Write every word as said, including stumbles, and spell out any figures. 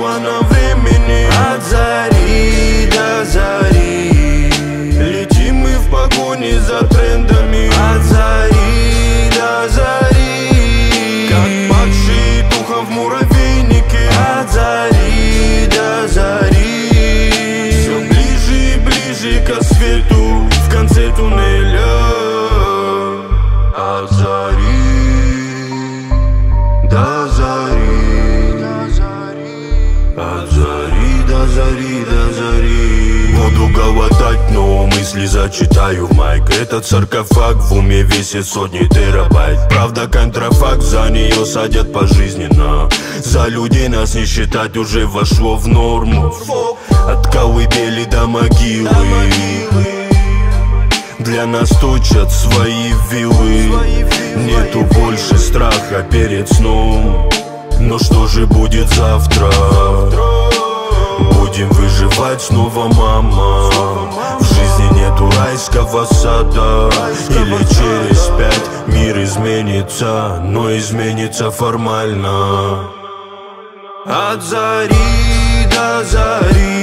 тумана времени. От зари до зари летим мы в погоне за трендами. От зари до зари, как падшие духом в муравейнике. От зари до зари, все ближе и ближе к свету в конце туннеля. От зари до зари, от зари до зари, до зари. Буду голодать, но мысли зачитаю в майк. Этот саркофаг в уме весит сотни терабайт. Правда, контрафакт, за нее садят пожизненно. За людей нас не считать уже вошло в норму. От колыбели до могилы для нас точат свои вилы. Нету больше страха перед сном. Но что же будет завтра? Будем выживать снова, мама. В жизни нету райского сада. Или через пять мир изменится, но изменится формально. От зари до зари